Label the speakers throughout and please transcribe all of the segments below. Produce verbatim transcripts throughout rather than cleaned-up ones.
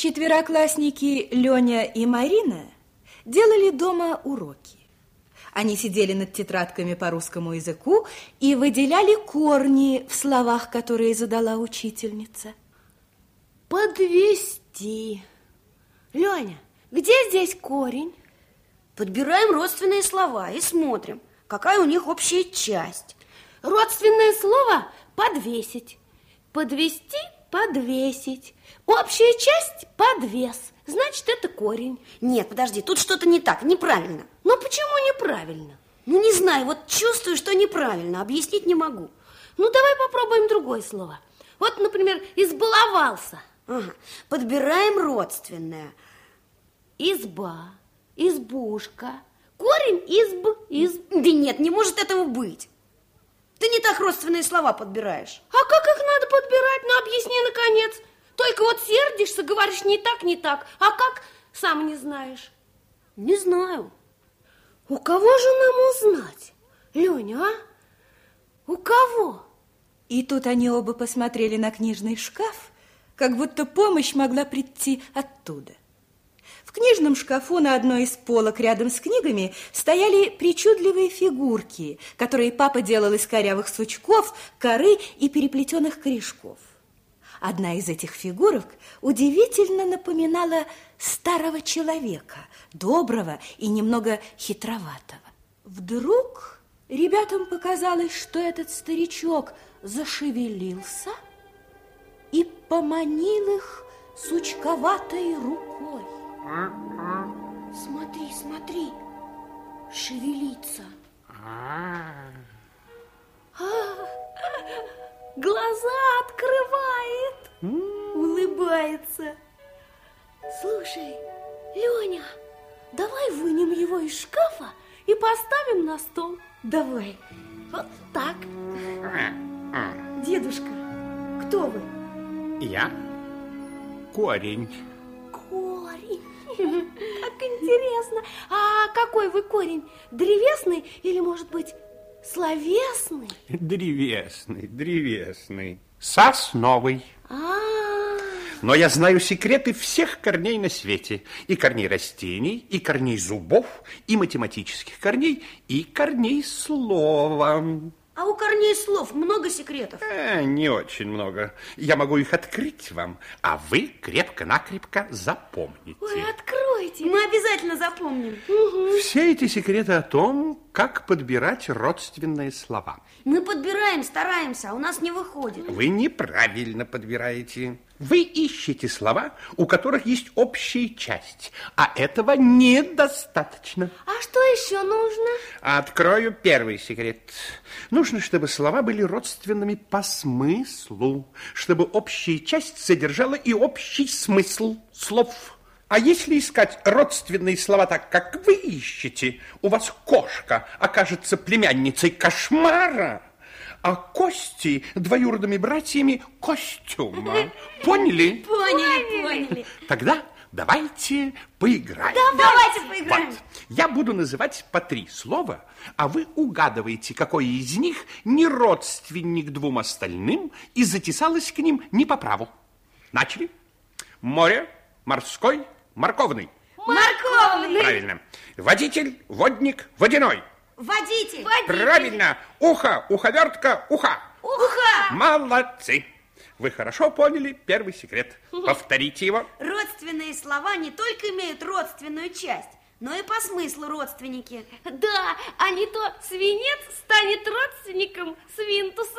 Speaker 1: Четвероклассники Леня и Марина делали дома уроки. Они сидели над тетрадками по русскому языку и выделяли корни в словах, которые задала учительница.
Speaker 2: Подвести. Леня, где здесь корень?
Speaker 3: Подбираем родственные слова и смотрим, какая у них общая часть.
Speaker 2: Родственное слово подвесить. Подвести, подвесить. Общая часть подвес. Значит, это корень.
Speaker 3: Нет, подожди, тут что-то не так, неправильно.
Speaker 2: Но почему неправильно?
Speaker 3: Ну, не знаю, вот чувствую, что неправильно, объяснить не могу.
Speaker 2: Ну, давай попробуем другое слово. Вот, например, избаловался.
Speaker 3: Ага. Подбираем родственное.
Speaker 2: Изба, избушка. Корень изб, изб.
Speaker 3: Да нет, не может этого быть. Ты не так родственные слова подбираешь.
Speaker 2: А как их надо подбирать? Ну, объясни, наконец. Только вот сердишься, говоришь не так, не так. А как, сам не знаешь?
Speaker 3: Не знаю.
Speaker 2: У кого же нам узнать, Леня, а? У кого?
Speaker 1: И тут они оба посмотрели на книжный шкаф, как будто помощь могла прийти оттуда. В книжном шкафу на одной из полок рядом с книгами стояли причудливые фигурки, которые папа делал из корявых сучков, коры и переплетенных корешков. Одна из этих фигурок удивительно напоминала старого человека, доброго и немного хитроватого. Вдруг ребятам показалось, что этот старичок зашевелился и поманил их сучковатой рукой.
Speaker 2: Смотри, смотри, шевелится. А, глаза открывает, улыбается. Слушай, Леня, давай вынем его из шкафа и поставим на стол.
Speaker 3: Давай.
Speaker 2: Вот так. Дедушка, кто вы?
Speaker 4: Я корень.
Speaker 2: Корень. Как интересно. А какой вы корень? Древесный или, может быть, словесный?
Speaker 4: Древесный, древесный. Сосновый.
Speaker 2: А-а-а.
Speaker 4: Но я знаю секреты всех корней на свете. И корней растений, и корней зубов, и математических корней, и корней слова.
Speaker 3: А у корней слов много секретов?
Speaker 4: Э, не очень много. Я могу их открыть вам, а вы крепко-накрепко запомните.
Speaker 2: Ой, откройте.
Speaker 3: Мы обязательно запомним.
Speaker 2: Угу.
Speaker 4: Все эти секреты о том, как подбирать родственные слова.
Speaker 3: Мы подбираем, стараемся, а у нас не выходит.
Speaker 4: Вы неправильно подбираете. Вы ищете слова, у которых есть общая часть, а этого недостаточно.
Speaker 2: А что еще нужно?
Speaker 4: Открою первый секрет. Нужно, чтобы слова были родственными по смыслу, чтобы общая часть содержала и общий смысл слов. А если искать родственные слова так, как вы ищете, у вас кошка окажется племянницей кошмара, а кости двоюродными братьями костюма. Поняли?
Speaker 3: Поняли, поняли.
Speaker 4: Тогда давайте поиграем.
Speaker 3: Давайте поиграем.
Speaker 4: Вот. Я буду называть по три слова, а вы угадываете, какое из них не родственник двум остальным и затесалось к ним не по праву. Начали? Море, морской, морковный.
Speaker 3: Морковный.
Speaker 4: Правильно. Водитель, водник, водяной.
Speaker 3: Водитель.
Speaker 4: Правильно. Ухо, уховертка, уха.
Speaker 3: Уха.
Speaker 4: Молодцы. Вы хорошо поняли первый секрет. Повторите его.
Speaker 3: Родственные слова не только имеют родственную часть, но и по смыслу родственники.
Speaker 2: Да, а не то свинец станет родственником свинтуса.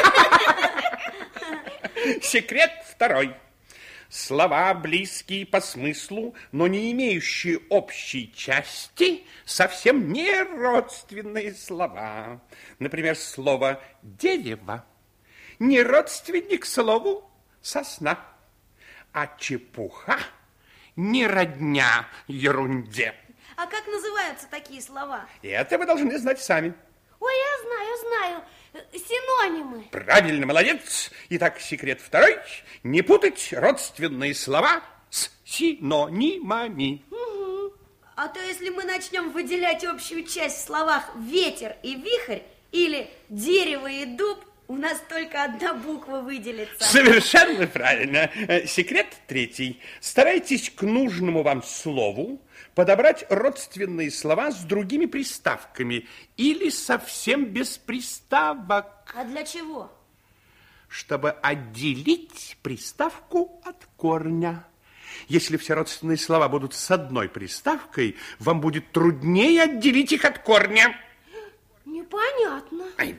Speaker 4: Секрет второй. Слова, близкие по смыслу, но не имеющие общей части, совсем не родственные слова. Например, слово «дерево» не родственник слову «сосна», а чепуха не родня ерунде.
Speaker 3: А как называются такие слова?
Speaker 4: И это вы должны знать сами.
Speaker 2: Ой, я знаю, знаю. Синонимы.
Speaker 4: Правильно, молодец. Итак, секрет второй. Не путать родственные слова с синонимами.
Speaker 3: Угу. А то если мы начнем выделять общую часть в словах «ветер» и «вихрь» или «дерево» и «дуб», У нас только одна буква выделится.
Speaker 4: Совершенно правильно. Секрет третий. Старайтесь к нужному вам слову подобрать родственные слова с другими приставками или совсем без приставок.
Speaker 3: А для чего?
Speaker 4: Чтобы отделить приставку от корня. Если все родственные слова будут с одной приставкой, вам будет труднее отделить их от корня.
Speaker 2: Непонятно.
Speaker 4: Ай,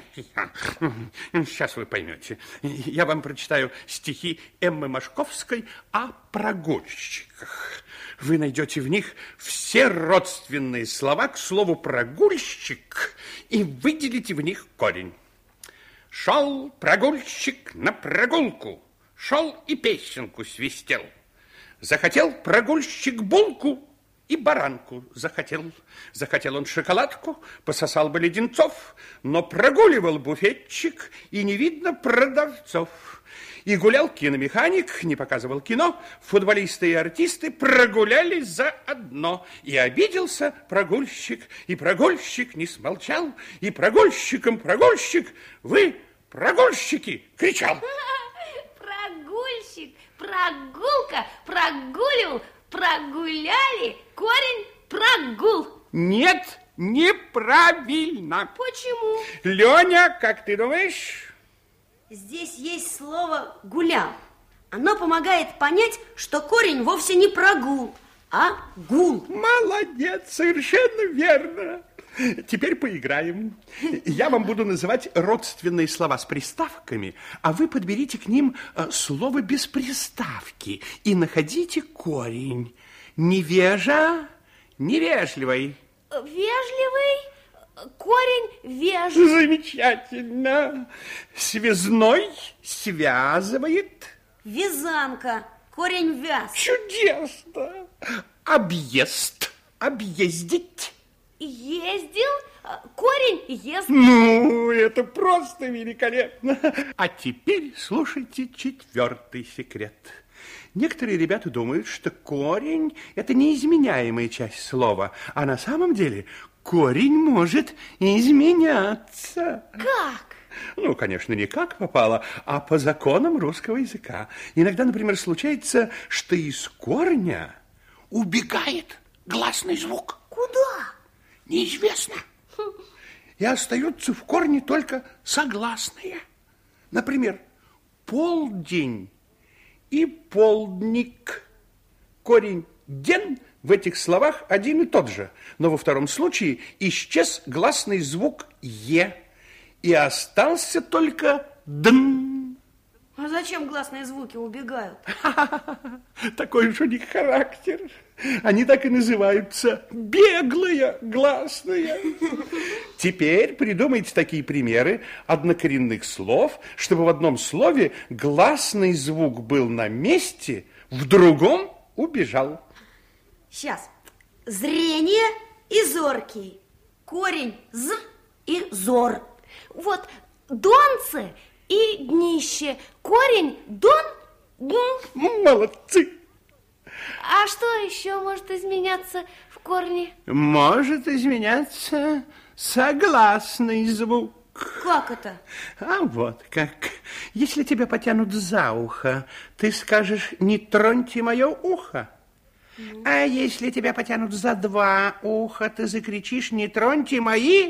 Speaker 4: сейчас вы поймете. Я вам прочитаю стихи Эммы Машковской о прогульщиках. Вы найдете в них все родственные слова к слову прогульщик и выделите в них корень. Шел прогульщик на прогулку, шел и песенку свистел. Захотел прогульщик булку, и баранку захотел. Захотел он шоколадку, пососал бы леденцов, но прогуливал буфетчик, и не видно продавцов. И гулял киномеханик, не показывал кино, футболисты и артисты прогулялись заодно. И обиделся прогульщик, и прогульщик не смолчал, и прогульщиком прогульщик, вы, прогульщики, кричал.
Speaker 2: Прогульщик, прогулка, прогуливал, прогуляли, корень прогул.
Speaker 4: Нет, неправильно.
Speaker 2: Почему?
Speaker 4: Леня, как ты думаешь?
Speaker 3: Здесь есть слово «гулял». Оно помогает понять, что корень вовсе не прогул, а гул.
Speaker 4: Молодец, совершенно верно. Теперь поиграем. Я вам буду называть родственные слова с приставками, а вы подберите к ним слово без приставки и находите корень. Невежа, невежливый.
Speaker 2: Вежливый, корень вежливый.
Speaker 4: Замечательно. Связной связывает.
Speaker 3: Вязанка, корень вяз.
Speaker 4: Чудесно. Объезд, объездить.
Speaker 2: Ездил, корень ест.
Speaker 4: Ну, это просто великолепно. А теперь слушайте четвертый секрет. Некоторые ребята думают, что корень – это неизменяемая часть слова, а на самом деле корень может изменяться.
Speaker 2: Как?
Speaker 4: Ну, конечно, не как попало, а по законам русского языка. Иногда, например, случается, что из корня убегает гласный звук.
Speaker 2: Куда?
Speaker 4: Неизвестно. И остаются в корне только согласные. Например, полдень и полдник. Корень «ден» в этих словах один и тот же, но во втором случае исчез гласный звук «е», и остался только «дн».
Speaker 3: А зачем гласные звуки убегают?
Speaker 4: Такой уж у них характер. Они так и называются беглые гласные. Теперь придумайте такие примеры однокоренных слов, чтобы в одном слове гласный звук был на месте, в другом убежал.
Speaker 3: Сейчас. Зрение и зоркий. Корень «з» и «зор».
Speaker 2: Вот донце и днище. Корень дон, дун.
Speaker 4: Молодцы.
Speaker 2: А что еще может изменяться в корне?
Speaker 4: Может изменяться согласный звук.
Speaker 3: Как это?
Speaker 4: А вот как. Если тебя потянут за ухо, ты скажешь: не троньте мое ухо. Ну. А если тебя потянут за два уха, ты закричишь: не троньте мои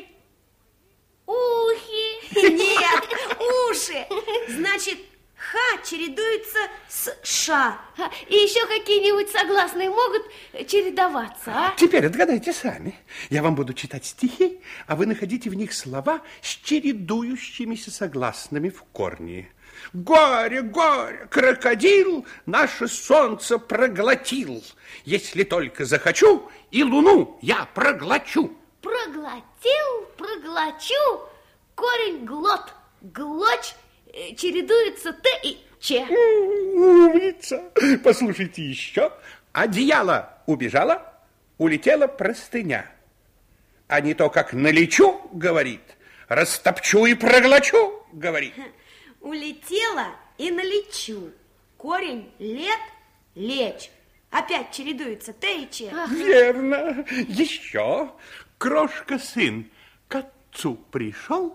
Speaker 2: ухи.
Speaker 3: Нет, уши. Значит, ха чередуется с ша.
Speaker 2: И еще какие-нибудь согласные могут чередоваться, а?
Speaker 4: Теперь отгадайте сами. Я вам буду читать стихи, а вы находите в них слова с чередующимися согласными в корне. Горе, горе, крокодил наше солнце проглотил. Если только захочу, и луну я проглочу.
Speaker 2: Проглотил, проглочу, корень глот, глочь, чередуется т и ч.
Speaker 4: Умница. Послушайте еще. Одеяло убежало, улетела простыня. А не то, как налечу, говорит, растопчу и проглочу, говорит.
Speaker 3: Улетела и налечу. Корень лет, лечь. Опять чередуется т и ч.
Speaker 4: Ага. Верно. Еще. Крошка-сын к отцу пришел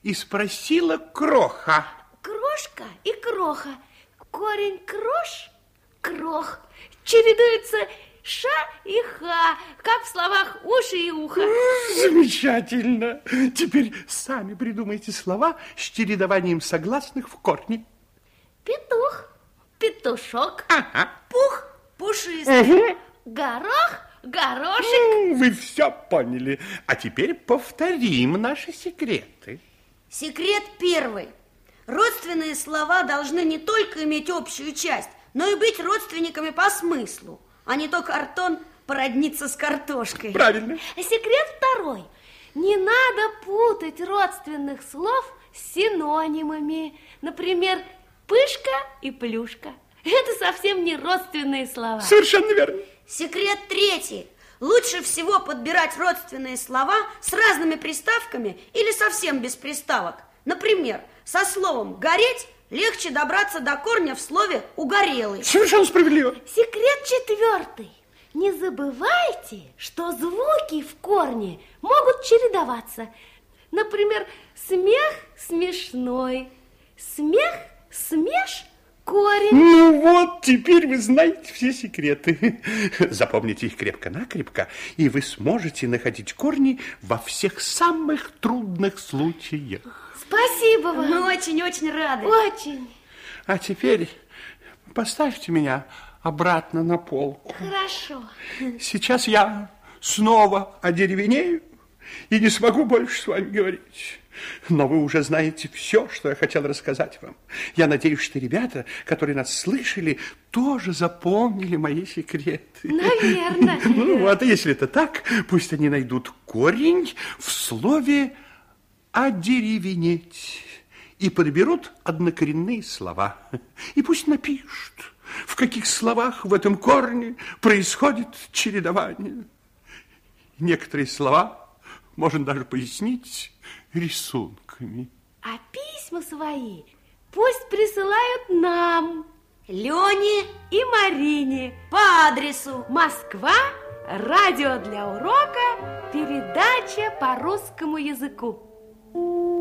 Speaker 4: и спросила кроха.
Speaker 2: Крошка и кроха. Корень крош, крох. Чередуются ша и ха, как в словах уши и ухо.
Speaker 4: Замечательно. Теперь сами придумайте слова с чередованием согласных в корне.
Speaker 2: Петух, петушок.
Speaker 4: Ага.
Speaker 3: Пух, пушистый.
Speaker 4: Угу.
Speaker 2: Горох, горошек.
Speaker 4: Вы все поняли. А теперь повторим наши секреты.
Speaker 3: Секрет первый. Родственные слова должны не только иметь общую часть, но и быть родственниками по смыслу, а не то картон породниться с картошкой.
Speaker 4: Правильно.
Speaker 2: Секрет второй. Не надо путать родственных слов с синонимами. Например, пышка и плюшка. Это совсем не родственные слова.
Speaker 4: Совершенно верно.
Speaker 3: Секрет третий. Лучше всего подбирать родственные слова с разными приставками или совсем без приставок. Например, со словом «гореть» легче добраться до корня в слове «угорелый».
Speaker 4: Совершенно справедливо.
Speaker 2: Секрет четвертый. Не забывайте, что звуки в корне могут чередоваться. Например, смех смешной, смех смеш корень.
Speaker 4: Ну вот, теперь вы знаете все секреты. Запомните их крепко-накрепко, и вы сможете находить корни во всех самых трудных случаях.
Speaker 2: Спасибо вам.
Speaker 3: Мы очень-очень рады.
Speaker 2: Очень.
Speaker 4: А теперь поставьте меня обратно на полку.
Speaker 2: Хорошо.
Speaker 4: Сейчас я снова одеревенею и не смогу больше с вами говорить. Но вы уже знаете все, что я хотел рассказать вам. Я надеюсь, что ребята, которые нас слышали, тоже запомнили мои секреты.
Speaker 2: Наверное.
Speaker 4: Ну вот, если это так, пусть они найдут корень в слове «одеревенеть» и подберут однокоренные слова. И пусть напишут, в каких словах в этом корне происходит чередование. Некоторые слова можно даже пояснить рисунками.
Speaker 2: А письма свои пусть присылают нам,
Speaker 3: Лене
Speaker 2: и Марине,
Speaker 3: по адресу
Speaker 2: Москва, радио для урока, передача по русскому языку.